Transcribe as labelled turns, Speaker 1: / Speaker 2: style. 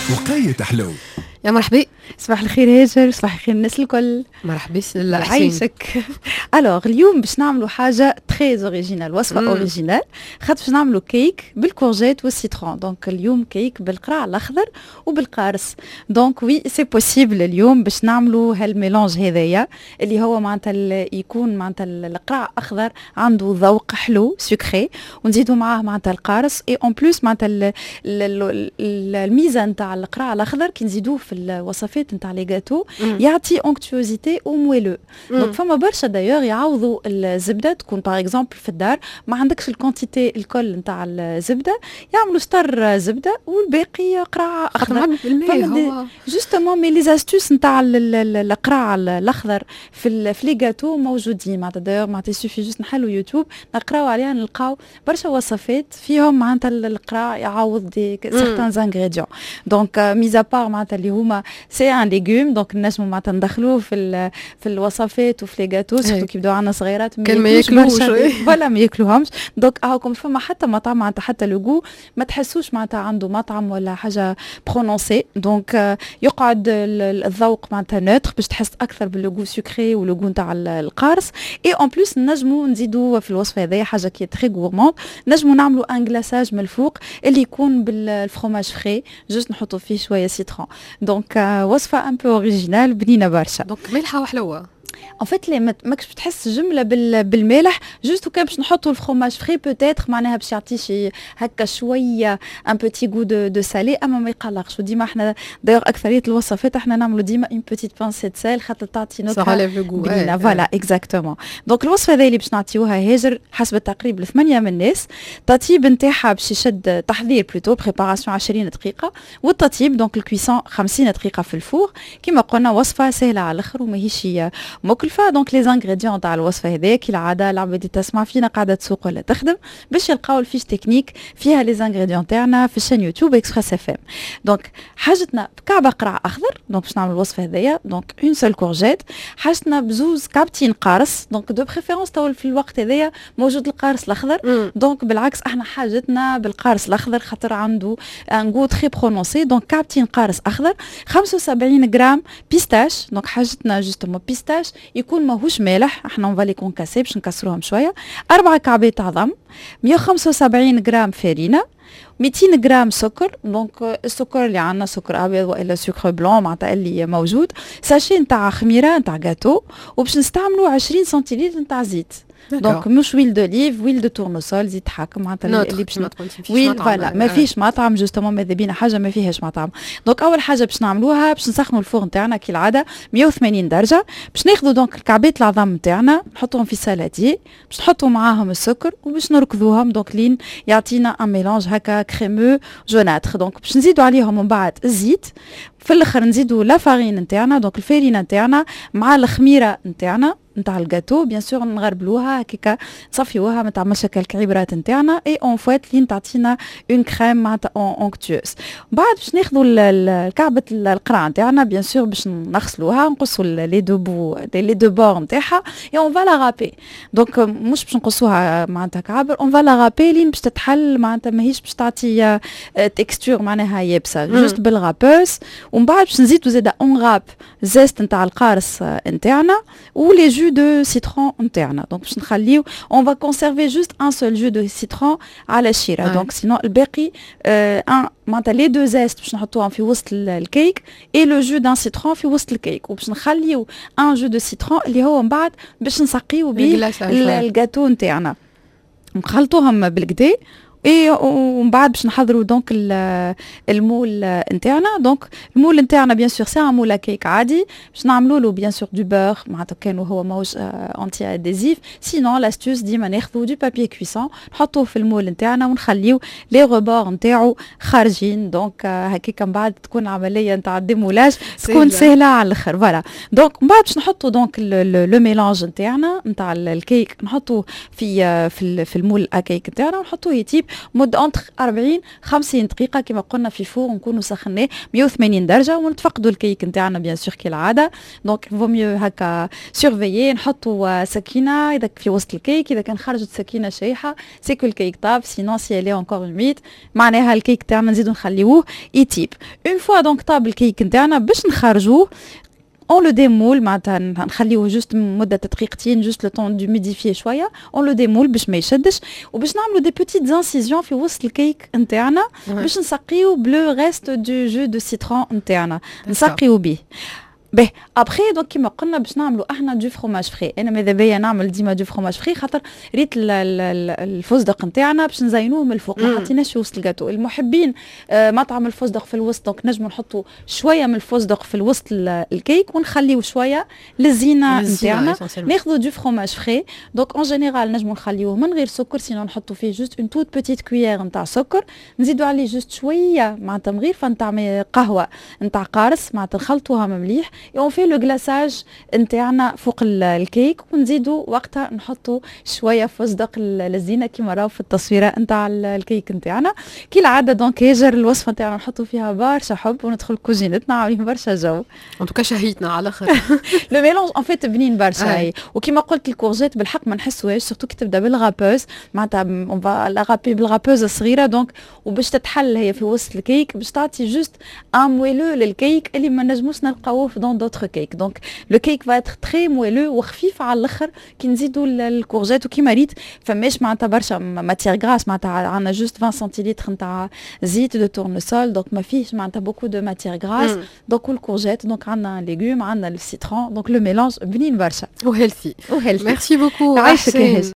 Speaker 1: وقاية حلو.
Speaker 2: يا مرحبا.
Speaker 3: صباح الخير هاجر، صباح الخير الناس الكل.
Speaker 2: مرحبا لا
Speaker 3: عايشك. الوغ اليوم باش نعملوا حاجه تري اوريجينال، وصفه اوريجينال، خاطر باش نعملوا كيك بالكورجيت والسيترون. دونك اليوم كيك بالقراع الاخضر وبالقارص. دونك وي سي بوسيبل اليوم باش نعملوا هالميلونج هذايا اللي هو معناتها يكون معناتها القراع اخضر عنده ذوق حلو سكري، ونزيدوا معاه معناتها القارص اي اون بلوس معناتها الميزه نتاع القراع الاخضر كي نزيدوه في الوصفات نتاع لي جاتو يعطي اونكتوزيتي او مويلو. دونك فما برشا دايوغ يعوضوا الزبده، تكون باغ اكزومبل في الدار ما عندكش الكونتيتي الكل نتاع الزبده، يعملوا ستار زبده والباقي قراع اخضر. جوستومون مي لي زاستوس نتاع القراع الاخضر في لي جاتو موجودين معناتها. دايوغ معناتها سوفي جوست نحلوا يوتيوب نقراو عليها نلقاو برشا وصفات فيهم معناتها القراع يعوض دي سيغتان انغريديون. دونك ميزا بار معناتها اللي هما سي ان ليغوم، دونك نجموا معناتها ندخلوه في الوصفات وفي لي جاتو، سورتو كي يبداو عندنا صغيرات
Speaker 2: كان ما ياكلوش
Speaker 3: فوالا ما ياكلوهمش. دونك هاكم فما حتى مطعم معناتها حتى لوغو ما تحسوش معناتها عنده مطعم ولا حاجه برونونسي. دونك يقعد الذوق معناتها نوتر باش تحس اكثر باللوغو سكري ولوغو نتاع القارص. اي اون بلوس نجموا نزيدوا في الوصفه هذه حاجه كي تري غورموند، نجموا نعملوا ان غلاساج من الفوق اللي يكون بالفرomاج فري، جوست نحطوا فيه شويه سيترون. دونك وصفه ان بو اوريجينال بنينه برشا.
Speaker 2: دونك ملحه وحلوه
Speaker 3: ان فيت لي ماكش بتحس جمله بالمالح، جوست وكان باش نحطوا الفرomاج فري بوتيتر معناها باش يعطي شي هكا شويه ان بوتي غو دو سالي، اما ما يقلقش. وديما احنا دايوغ اكثريه الوصفات احنا نعملوا ديما اون بوتيت بانسي سال خاطر تعطي نكهه بنينه. فوالا اكزاكتومون. دونك الوصفه هذه اللي باش نعطيوها هاجر حسب التقريب ل8 من الناس. التطيب نتاعها باش يشد تحضير بلوتو بريباراسيون 20 دقيقه، والتطيب دونك الكويسون 50 دقيقه في الفور. كما قلنا وصفه سهله على الاخر وماهيش مكلفه. دونك لي زانغريديون تاع الوصفه هذيك كالعاده العباد تسمع فينا قاعده تسوق ولا تخدم باش يلقاو الفيش تكنيك فيها لي زانغريديون تاعنا في الشان يوتيوب اكسبريس اف ام. دونك حاجتنا بكعبه قرع اخضر، دونك باش نعمل الوصفه هذيا. دونك اون سول كورجيت. حاجتنا بزوز كابتين قارص، دونك دو بريفيرونس تو في الوقت هذايا موجود القارص الاخضر. دونك بالعكس احنا حاجتنا بالقارص الاخضر خاطر عنده ان غو تري برونونسي. دونك كابتين قارص اخضر. 75 غرام بيستاش، دونك حاجتنا جوستومون بيستاش يكون ماهوش مالح، احنا اون فالي كونكاسي باش نكسروهم شويه. 4 كعبات عظم. 175 غرام فارينه. 200 غرام سكر، دونك السكر اللي عندنا سكر ابيض والا سكر بلون معناتها اللي موجود. ساشي نتاع خميره نتاع جاتو، وباش نستعملوا 20 سنتيلتر نتاع زيت. دونك مش ويل دوليف، ويل دو تورنوسول، زيت حاكم معناتها اللي باش ويل فوالا ما فيش مطعم جوستومون، ماذا بينا حاجه ما فيهاش مطعم. دونك اول حاجه باش نعملوها باش نسخنوا الفرن تاعنا كالعاده 180 درجه. باش ناخذوا دونك الكعبات العظام تاعنا نحطوهم في سالادي، باش نحطوا معاهم السكر وباش نركضوهم دونك لين يعطينا ان ميلانج هكا كريمو جوناتر. دونك باش نزيدوا عليهم من بعد الزيت، في الاخر نزيدوا لا فارين نتاعنا، دونك الفارينه نتاعنا مع الخميره نتاعنا نتاع الجاتو بيان سور نغربلوها هكاكا نصفيوها ما تعملش الكعيبرات نتاعنا اي اون فوات لين تعطينا اون كريم معناتها اونكتوز. بعد باش ناخذوا الكعبه القرع نتاعنا بيان سور باش نغسلوها، نقصوا لي دو بور نتاعها اي اون فا لا رابي. دونك مش باش نقصوها معناتها كعبر، اون فا لا رابي لين باش تتحل معناتها ماهيش باش تعطي تكستور معناها يابسه جوست بالغابوس. ومن بعد باش نزيدوا زاده اون غاب زيست نتاع القارص نتاعنا ولي جو de citron نتاعنا. دونك باش نخليو on va conserver juste un seul jus de citron على الشيره. دونك سينو الباقي معناتها لي دو زيست باش نحطوهم في وسط الكيك اي لو جو دان سيترون في وسط الكيك، وباش نخليو ان جو دو سيترون اللي هو من بعد باش نسقيو به الجاتو نتاعنا. نخلطوهم بالكدا اي ومن بعد باش نحضروا دونك المول نتاعنا. دونك المول نتاعنا بيان سور سي مول كيك عادي، باش نعملوا له بيان سور دو بور معناتها كانوا هو ماهوش انتي اديزيف. سينون لاستوس ديما ناخذوا دو بابي كويسون نحطوه في المول نتاعنا ونخليو لي ربور نتاعو خارجين. دونك هكاك من بعد تكون العمليه نتاع الديمولاج تكون سهله على الاخر. فوالا دونك من بعد باش نحطوا دونك لو ميلانج نتاعنا نتاع الكيك نحطوه في المول كيك نتاعنا ونحطوه يطيب مده انتر 40 50 دقيقه كما قلنا في فور نكونوا سخناه 180 درجه ونتفقدوا الكيك نتاعنا بيان سور كالعاده. دونك فو ميو هكا سيرفيي نحطوا سكينه اذا في وسط الكيك، اذا كان خرجت سكينه شايحه سيكو الكيك طاب، سينون سي الي انكور ميت معناها الكيك تاعنا نزيدو نخليوه يطيب. اون فوا دونك طاب الكيك نتاعنا باش نخرجوه on le démoule معناتها نخليوه جوست مده دقيقتين جوست لو طون دوميديفي شويه on le démoule باش ما يشدش وباش نعملوا دي بوتيت انسيزيون في وسط الكيك نتاعنا باش نسقيو بلو ريست دو جو دو سيترون نتاعنا نسقيو بيه. باهي ابخي دونك كيما قلنا باش نعملوا احنا دو فروماج فري. انا ماذا بيا نعمل ديما دو فروماج فري خاطر ريت الفستق نتاعنا باش نزينوه من الفوق ما حطيناش في وسط الجاتو. المحبين مطعم الفستق في الوسط دونك نجموا نحطوا شويه من الفستق في الوسط الكيك ونخليو شويه للزينه نتاعنا. ناخذوا دو فروماج فري دونك اون جينيرال نجموا نخليوه من غير سكر، سينو نحطوا فيه جوست اون توت بوتيت كويير نتاع سكر، نزيدوا عليه جوست شويه معناتها مغيرفه نتاع قهوه نتاع قارص معناتها نخلطوها مليح اون في لو غلاساج نتاعنا فوق الكيك ونزيدوا وقتها نحطوا شويه فستق للزينه كيما راهو في التصويره نتاع الكيك نتاعنا كي العاده. دونك يجر الوصفه نتاعنا نحطوا فيها برشا حب وندخل كوزينتنا عاملين برشا جو.
Speaker 2: ان توكا شهيتنا على الاخر.
Speaker 3: لو ميلونج ان فيت بنين برشا وكيما قلت الكورجيت بالحق ما نحسوهاش سورتو كي تبدا بالغابوز معناتها اون فا لا غابي بالغابوز الصغيره دونك وباش تتحل هي في وسط الكيك باش تعطي جوست ان مويلو للكيك اللي ما نجموش نلقاوه في دون d'autres cakes. Donc le cake va être très moelleux وخفيف على الاخر كي نزيدوا الكورجيت وكيما ريت فماش معناتها برشا ماتيير غراس معناتها عندنا جوست 20 سنتيلتر نتاع زيت دو تورنسول دونك ما فيهش معناتها بوكو دو ماتيير غراس دونك الكورجيت دونك عندنا ليغوم عندنا السيترون دونك لو ميلانج بنين برشا
Speaker 2: وهيلثي.
Speaker 3: وهيلثي.
Speaker 2: ميرسي بوكو.
Speaker 3: عايشك.